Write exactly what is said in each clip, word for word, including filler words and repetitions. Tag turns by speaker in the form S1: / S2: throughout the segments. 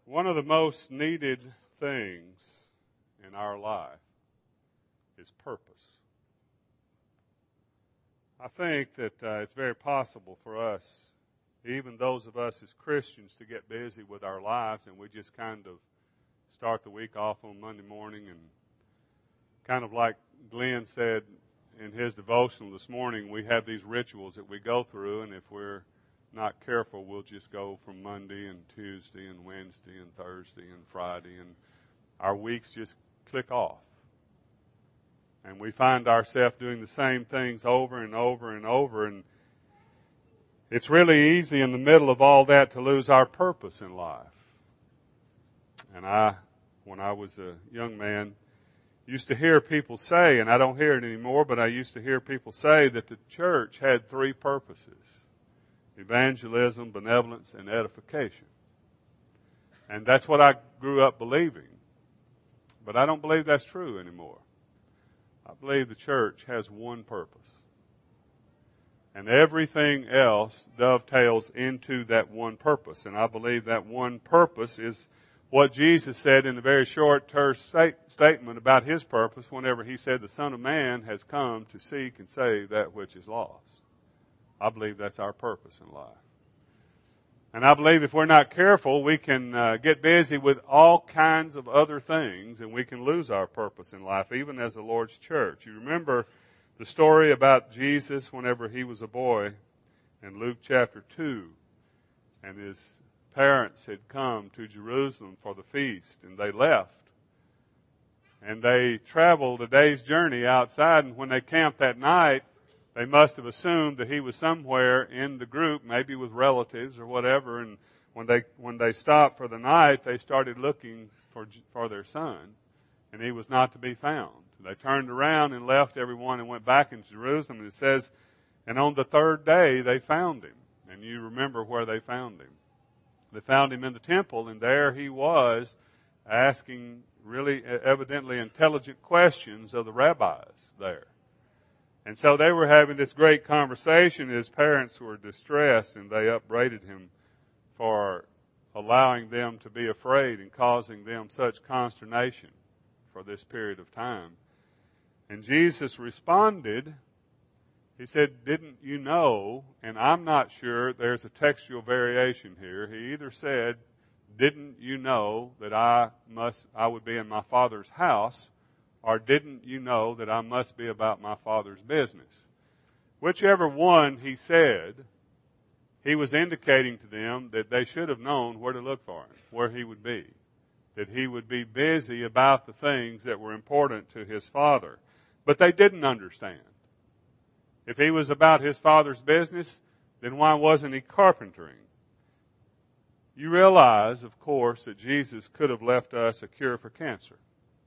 S1: One of the most needed things in our life is purpose. I think that uh, it's very possible for us, even those of us as Christians, to get busy with our lives, and we just kind of start the week off on Monday morning, and kind of like Glenn said in his devotional this morning, we have these rituals that we go through, and if we're not careful, we'll just go from Monday and Tuesday and Wednesday and Thursday and Friday, and our weeks just click off. And we find ourselves doing the same things over and over and over, and it's really easy in the middle of all that to lose our purpose in life. And I, when I was a young man, used to hear people say, and I don't hear it anymore, but I used to hear people say that the church had three purposes: evangelism, benevolence, and edification. And that's what I grew up believing. But I don't believe that's true anymore. I believe the church has one purpose. And everything else dovetails into that one purpose. And I believe that one purpose is what Jesus said in the very short, terse statement about his purpose whenever he said, "The Son of Man has come to seek and save that which is lost." I believe that's our purpose in life. And I believe if we're not careful, we can uh, get busy with all kinds of other things, and we can lose our purpose in life, even as the Lord's church. You remember the story about Jesus whenever he was a boy in Luke chapter two, and his parents had come to Jerusalem for the feast, and they left. And they traveled a day's journey outside, and when they camped that night, they must have assumed that he was somewhere in the group, maybe with relatives or whatever. And when they when they stopped for the night, they started looking for for their son, and he was not to be found. They turned around and left everyone and went back into Jerusalem. And it says, and on the third day they found him. And you remember where they found him. They found him in the temple, and there he was asking really evidently intelligent questions of the rabbis there. And so they were having this great conversation. His parents were distressed, and they upbraided him for allowing them to be afraid and causing them such consternation for this period of time. And Jesus responded. He said, "Didn't you know?" And I'm not sure, there's a textual variation here. He either said, "Didn't you know that I must I would be in my Father's house?" or "Didn't you know that I must be about my Father's business?" Whichever one he said, he was indicating to them that they should have known where to look for him, where he would be, that he would be busy about the things that were important to his Father. But they didn't understand. If he was about his Father's business, then why wasn't he carpentering? You realize, of course, that Jesus could have left us a cure for cancer.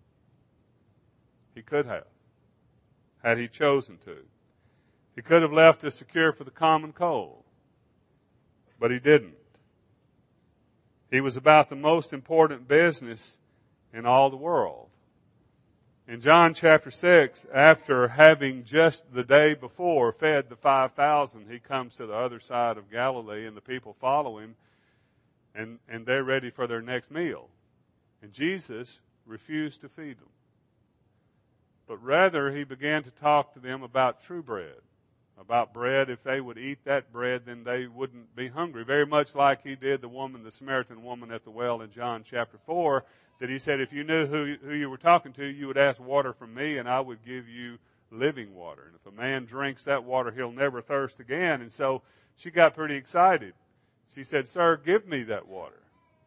S1: He could have, had he chosen to. He could have left us a cure for the common cold, but he didn't. He was about the most important business in all the world. In John chapter six, after having just the day before fed the five thousand, he comes to the other side of Galilee, and the people follow him, and, and they're ready for their next meal. And Jesus refused to feed them. But rather, he began to talk to them about true bread, about bread. If they would eat that bread, then they wouldn't be hungry. Very much like he did the woman, the Samaritan woman at the well in John chapter four, that he said, if you knew who, who you were talking to, you would ask water from me, and I would give you living water. And if a man drinks that water, he'll never thirst again. And so she got pretty excited. She said, "Sir, give me that water."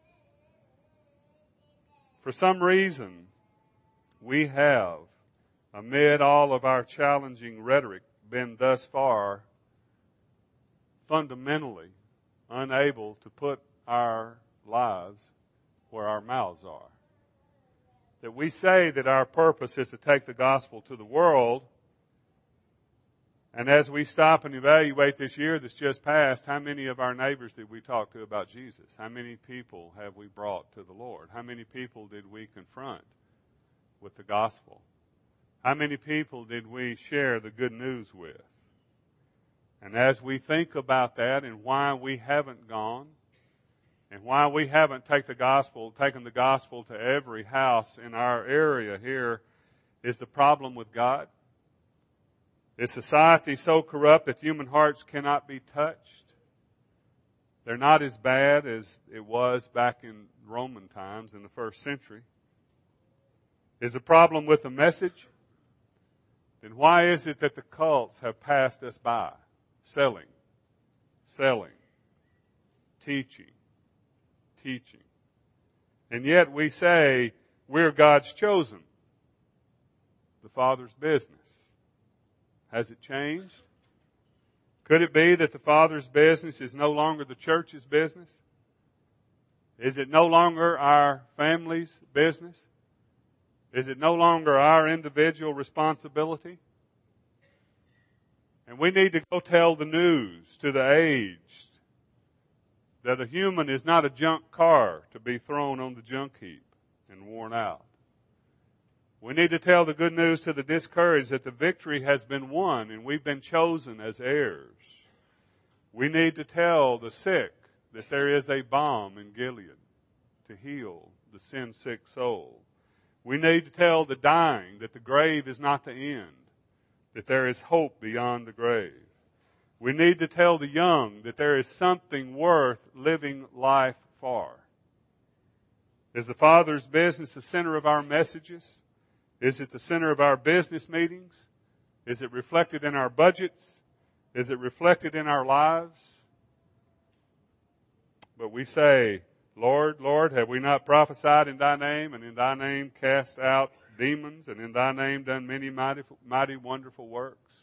S1: For some reason, we have, amid all of our challenging rhetoric, been thus far fundamentally unable to put our lives where our mouths are. That we say that our purpose is to take the gospel to the world, and as we stop and evaluate this year that's just passed, how many of our neighbors did we talk to about Jesus? How many people have we brought to the Lord? How many people did we confront with the gospel? How many people did we share the good news with? And as we think about that and why we haven't gone, and why we haven't take the gospel, taken the gospel to every house in our area here is the problem with God. Is society so corrupt that human hearts cannot be touched? They're not as bad as it was back in Roman times in the first century. Is the problem with the message? Then why is it that the cults have passed us by? Selling, selling, teaching, teaching. And yet we say we're God's chosen. The Father's business. Has it changed? Could it be that the Father's business is no longer the church's business? Is it no longer our family's business? Is it no longer our individual responsibility? And we need to go tell the news to the aged that a human is not a junk car to be thrown on the junk heap and worn out. We need to tell the good news to the discouraged that the victory has been won and we've been chosen as heirs. We need to tell the sick that there is a balm in Gilead to heal the sin-sick soul. We need to tell the dying that the grave is not the end, that there is hope beyond the grave. We need to tell the young that there is something worth living life for. Is the Father's business the center of our messages? Is it the center of our business meetings? Is it reflected in our budgets? Is it reflected in our lives? But we say, Lord, Lord, have we not prophesied in Thy name, and in Thy name cast out demons, and in Thy name done many mighty, mighty wonderful works?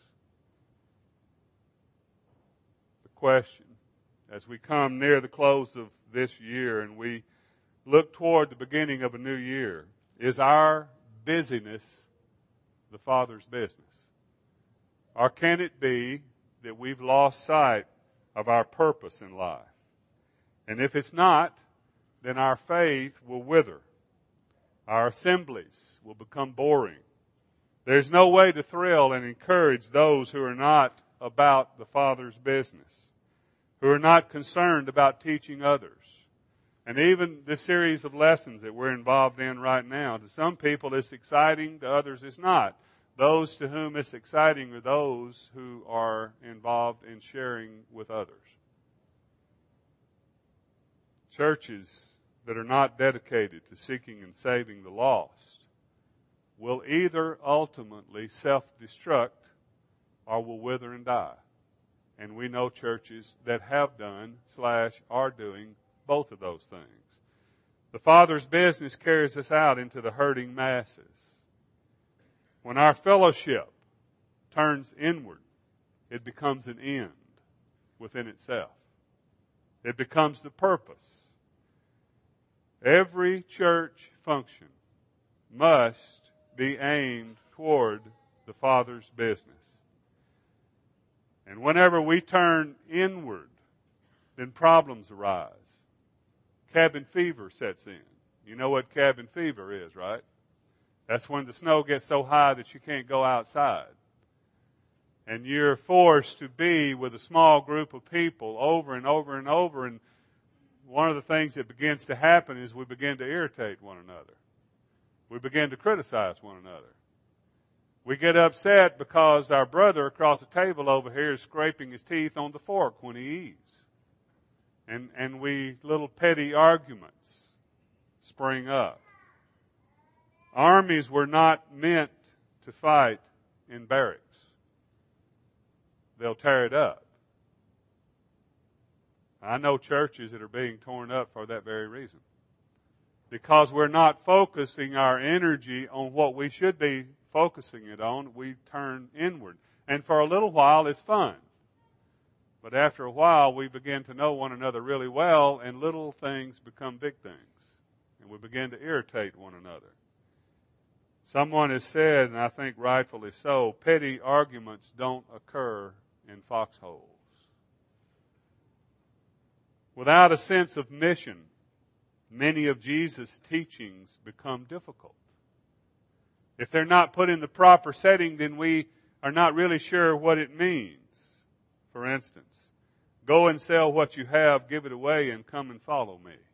S1: The question, as we come near the close of this year and we look toward the beginning of a new year, is our busyness the Father's business? Or can it be that we've lost sight of our purpose in life? And if it's not, then our faith will wither. Our assemblies will become boring. There's no way to thrill and encourage those who are not about the Father's business, who are not concerned about teaching others. And even this series of lessons that we're involved in right now, to some people it's exciting, to others it's not. Those to whom it's exciting are those who are involved in sharing with others. Churches that are not dedicated to seeking and saving the lost will either ultimately self-destruct or will wither and die. And we know churches that have done slash are doing both of those things. The Father's business carries us out into the hurting masses. When our fellowship turns inward, it becomes an end within itself. It becomes the purpose. Every church function must be aimed toward the Father's business. And whenever we turn inward, then problems arise. Cabin fever sets in. You know what cabin fever is, right? That's when the snow gets so high that you can't go outside. And you're forced to be with a small group of people over and over and over. And one of the things that begins to happen is we begin to irritate one another. We begin to criticize one another. We get upset because our brother across the table over here is scraping his teeth on the fork when he eats. And, and we, little petty arguments spring up. Armies were not meant to fight in barracks. They'll tear it up. I know churches that are being torn up for that very reason. Because we're not focusing our energy on what we should be focusing it on, we turn inward. And for a little while, it's fun. But after a while, we begin to know one another really well, and little things become big things. And we begin to irritate one another. Someone has said, and I think rightfully so, petty arguments don't occur in foxholes. Without a sense of mission, many of Jesus' teachings become difficult. If they're not put in the proper setting, then we are not really sure what it means. For instance, go and sell what you have, give it away, and come and follow me.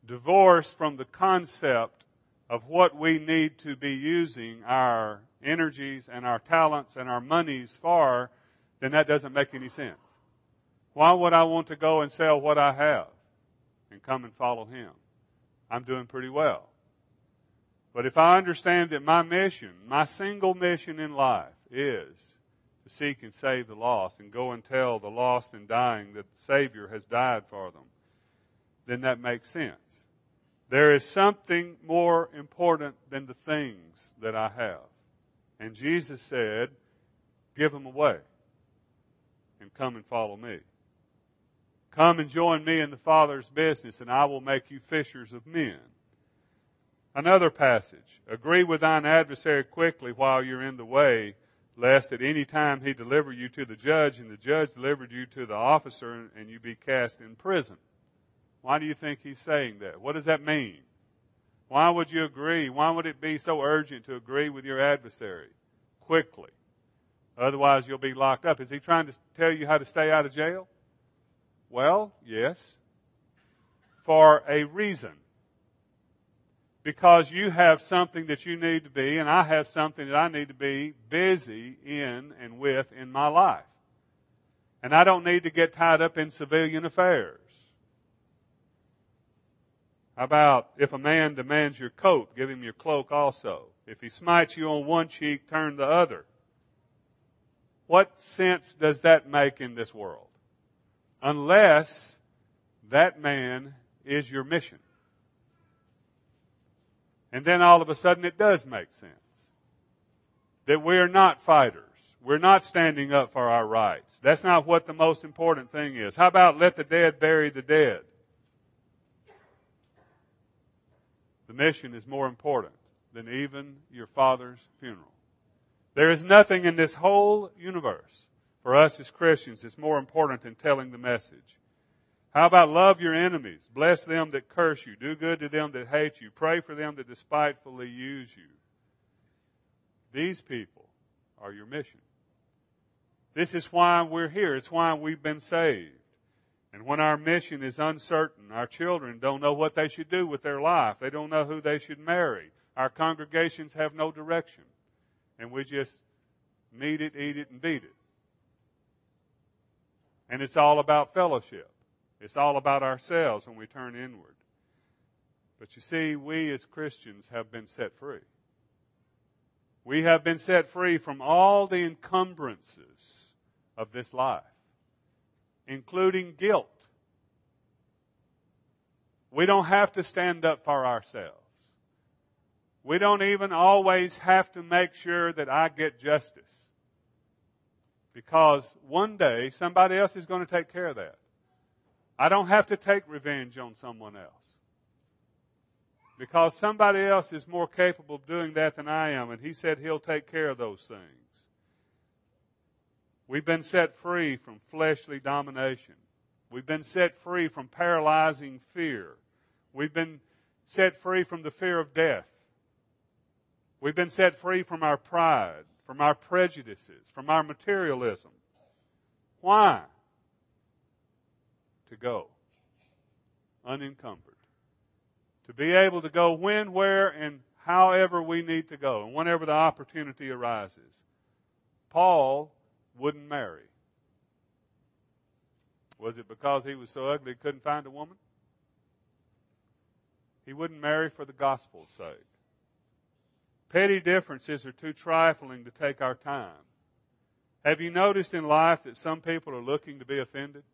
S1: divorced from the concept of what we need to be using our energies and our talents and our monies for, then that doesn't make any sense. Why would I want to go and sell what I have and come and follow Him? I'm doing pretty well. But if I understand that my mission, my single mission in life is to seek and save the lost and go and tell the lost and dying that the Savior has died for them, then that makes sense. There is something more important than the things that I have. And Jesus said, give them away and come and follow me. Come and join me in the Father's business, and I will make you fishers of men. Another passage, agree with thine adversary quickly while you're in the way, lest at any time he deliver you to the judge, and the judge delivered you to the officer, and you be cast in prison. Why do you think he's saying that? What does that mean? Why would you agree? Why would it be so urgent to agree with your adversary quickly? Otherwise you'll be locked up. Is he trying to tell you how to stay out of jail? Well, yes. For a reason. Because you have something that you need to be, and I have something that I need to be busy in and with in my life. And I don't need to get tied up in civilian affairs. How about if a man demands your coat, give him your cloak also. If he smites you on one cheek, turn the other. What sense does that make in this world? Unless that man is your mission. And then all of a sudden it does make sense. That we're not fighters. We're not standing up for our rights. That's not what the most important thing is. How about let the dead bury the dead? The mission is more important than even your father's funeral. There is nothing in this whole universe for us as Christians that's more important than telling the message. How about love your enemies? Bless them that curse you. Do good to them that hate you. Pray for them that despitefully use you. These people are your mission. This is why we're here. It's why we've been saved. And when our mission is uncertain, our children don't know what they should do with their life. They don't know who they should marry. Our congregations have no direction. And we just meet it, eat it, and beat it. And it's all about fellowship. It's all about ourselves when we turn inward. But you see, we as Christians have been set free. We have been set free from all the encumbrances of this life, including guilt. We don't have to stand up for ourselves. We don't even always have to make sure that I get justice. Because one day somebody else is going to take care of that. I don't have to take revenge on someone else. Because somebody else is more capable of doing that than I am, and He said He'll take care of those things. We've been set free from fleshly domination. We've been set free from paralyzing fear. We've been set free from the fear of death. We've been set free from our pride, from our prejudices, from our materialism. Why? To go unencumbered. To be able to go when, where, and however we need to go, and whenever the opportunity arises. Paul wouldn't marry. Was it because he was so ugly he couldn't find a woman? He wouldn't marry for the gospel's sake. Petty differences are too trifling to take our time. Have you noticed in life that some people are looking to be offended?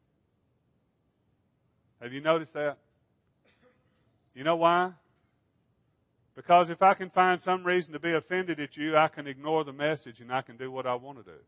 S1: Have you noticed that? You know why? Because if I can find some reason to be offended at you, I can ignore the message and I can do what I want to do.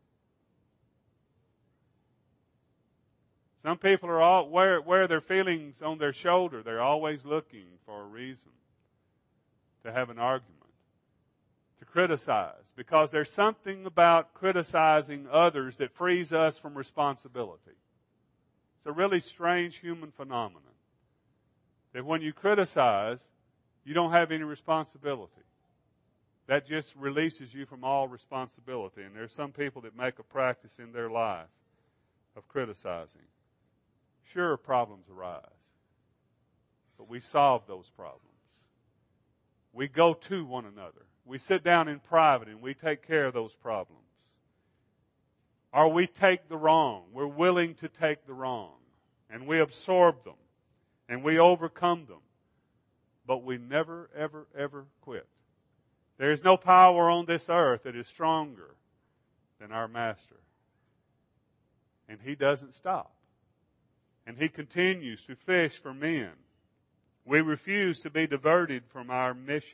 S1: Some people are all wear, wear their feelings on their shoulder. They're always looking for a reason to have an argument, to criticize, because there's something about criticizing others that frees us from responsibility. It's a really strange human phenomenon that when you criticize, you don't have any responsibility. That just releases you from all responsibility. And there's some people that make a practice in their life of criticizing. Sure, problems arise. but we solve those problems. We go to one another. We sit down in private and we take care of those problems. Or we take the wrong. We're willing to take the wrong. And we absorb them. And we overcome them. But we never, ever, ever quit. There is no power on this earth that is stronger than our Master. And He doesn't stop. And He continues to fish for men. We refuse to be diverted from our mission.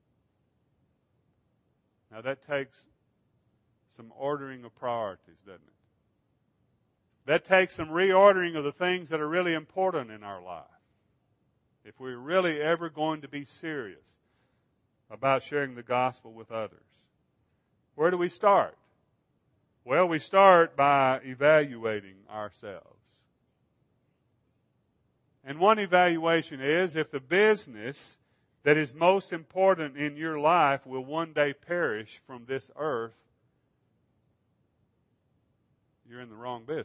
S1: Now that takes some ordering of priorities, doesn't it? That takes some reordering of the things that are really important in our life. If we're really ever going to be serious about sharing the gospel with others. Where do we start? Well, we start by evaluating ourselves. And one evaluation is if the business that is most important in your life will one day perish from this earth, you're in the wrong business.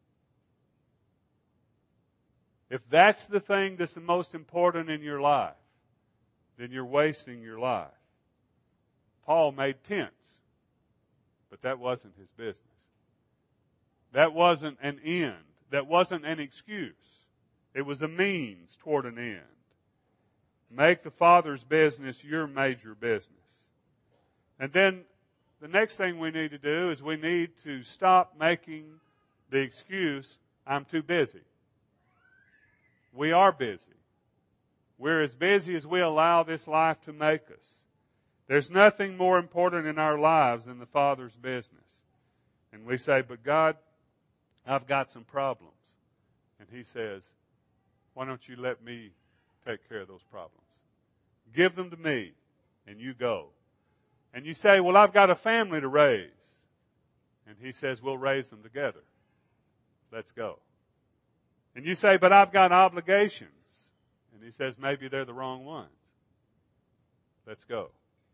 S1: If that's the thing that's the most important in your life, then you're wasting your life. Paul made tents, but that wasn't his business. That wasn't an end. That wasn't an excuse. It was a means toward an end. Make the Father's business your major business. And then the next thing we need to do is we need to stop making the excuse, I'm too busy. We are busy. We're as busy as we allow this life to make us. There's nothing more important in our lives than the Father's business. And we say, but God, I've got some problems. And He says, why don't you let me take care of those problems? Give them to me, and you go. And you say, well, I've got a family to raise. And He says, we'll raise them together. Let's go. And you say, but I've got obligations. And He says, maybe they're the wrong ones. Let's go.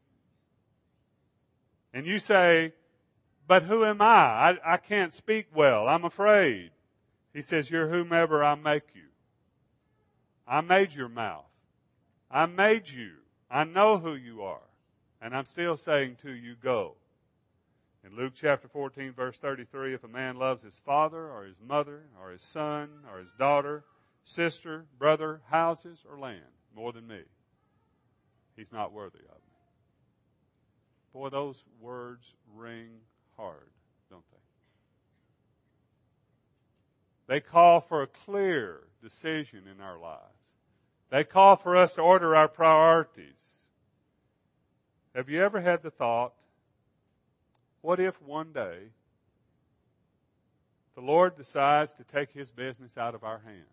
S1: And you say, but who am I? I, I can't speak well. I'm afraid. He says, you're whomever I make you. I made your mouth. I made you. I know who you are. And I'm still saying to you, go. In Luke chapter fourteen, verse thirty-three, if a man loves his father or his mother or his son or his daughter, sister, brother, houses, or land more than me, he's not worthy of me. Boy, those words ring hard, don't they? They call for a clear decision in our lives. They call for us to order our priorities. Have you ever had the thought, what if one day the Lord decides to take His business out of our hands?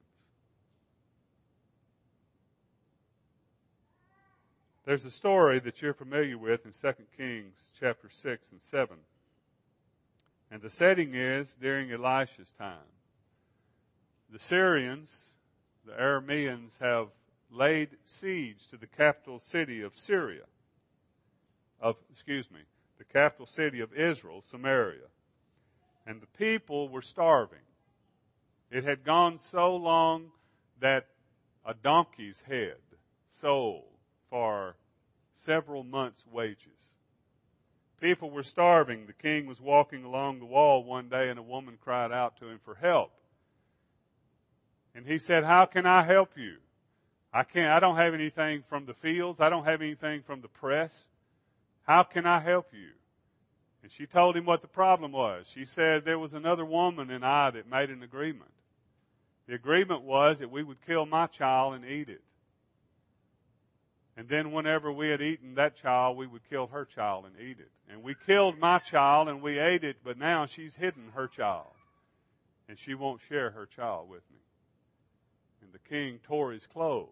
S1: There's a story that you're familiar with in Second Kings chapter six and seven. And the setting is during Elisha's time. The Syrians, the Arameans, have laid siege to the capital city of Syria. Of, excuse me, the capital city of Israel, Samaria. And the people were starving. It had gone so long that a donkey's head sold for several months' wages. People were starving. The king was walking along the wall one day and a woman cried out to him for help. And he said, how can I help you? I can't, I don't have anything from the fields. I don't have anything from the press. How can I help you? And she told him what the problem was. She said there was another woman and I that made an agreement. The agreement was that we would kill my child and eat it. And then whenever we had eaten that child, we would kill her child and eat it. And we killed my child and we ate it, but now she's hidden her child. And she won't share her child with me. And the king tore his clothes.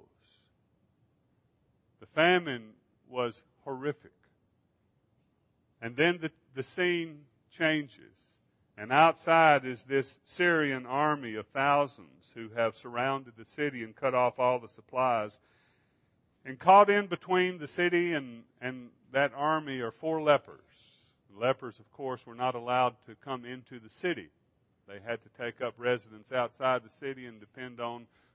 S1: The famine was horrific. And then the, the scene changes. And outside is this Syrian army of thousands who have surrounded the city and cut off all the supplies. And caught in between the city and, and that army are four lepers. The lepers, of course, were not allowed to come into the city. They had to take up residence outside the city and depend on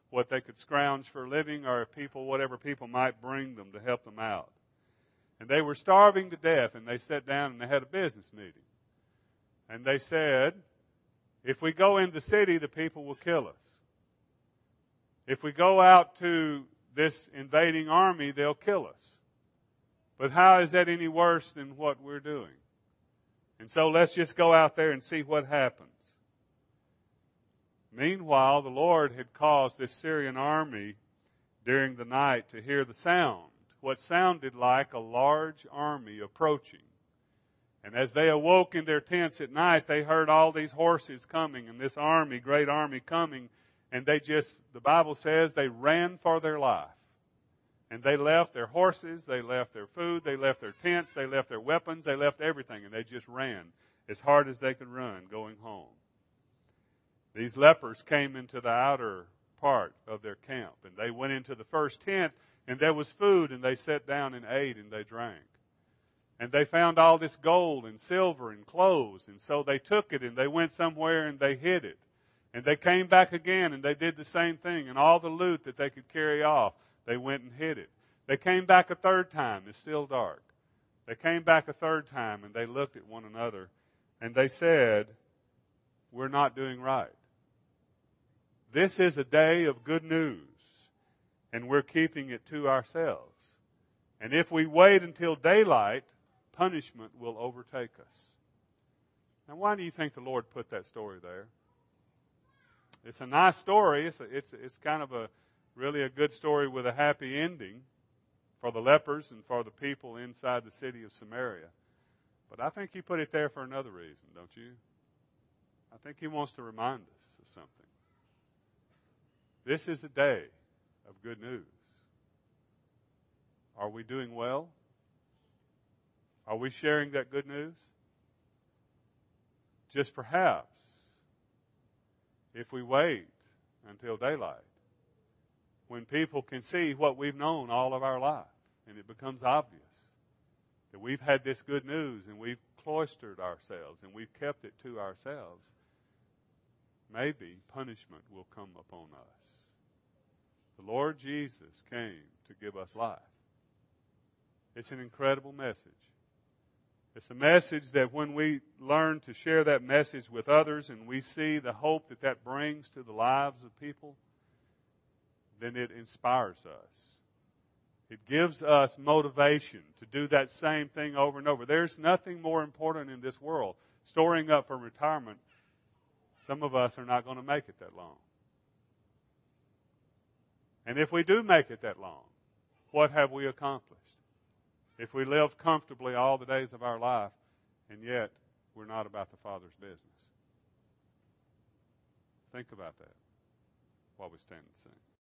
S1: what they could scrounge for a living, or if people, whatever people might bring them to help them out. And they were starving to death, and they sat down and they had a business meeting. And they said, if we go in the city, the people will kill us. If we go out to this invading army, they'll kill us. But how is that any worse than what we're doing? And so let's just go out there and see what happens. Meanwhile, the Lord had caused this Syrian army during the night to hear the sound, what sounded like a large army approaching. And as they awoke in their tents at night, they heard all these horses coming and this army, great army coming, and they just, the Bible says, they ran for their life. And they left their horses, they left their food, they left their tents, they left their weapons, they left everything, and they just ran as hard as they could run going home. These lepers came into the outer part of their camp, and they went into the first tent, and there was food, and they sat down and ate and they drank. And they found all this gold and silver and clothes, and so they took it and they went somewhere and they hid it. And they came back again and they did the same thing, and all the loot that they could carry off, they went and hid it. They came back a third time. It's still dark. They came back a third time and they looked at one another and they said, we're not doing right. This is a day of good news, and we're keeping it to ourselves. And if we wait until daylight, punishment will overtake us. Now, why do you think the Lord put that story there? It's a nice story. It's a, it's it's kind of a really a good story with a happy ending for the lepers and for the people inside the city of Samaria. But I think He put it there for another reason, don't you? I think He wants to remind us of something. This is a day of good news. Are we doing well? Are we sharing that good news? Just perhaps, if we wait until daylight, when people can see what we've known all of our life, and it becomes obvious that we've had this good news and we've cloistered ourselves and we've kept it to ourselves, maybe punishment will come upon us. The Lord Jesus came to give us life. It's an incredible message. It's a message that when we learn to share that message with others and we see the hope that that brings to the lives of people, then it inspires us. It gives us motivation to do that same thing over and over. There's nothing more important in this world. Storing up for retirement, some of us are not going to make it that long. And if we do make it that long, what have we accomplished? If we live comfortably all the days of our life, and yet we're not about the Father's business. Think about that while we stand and sing.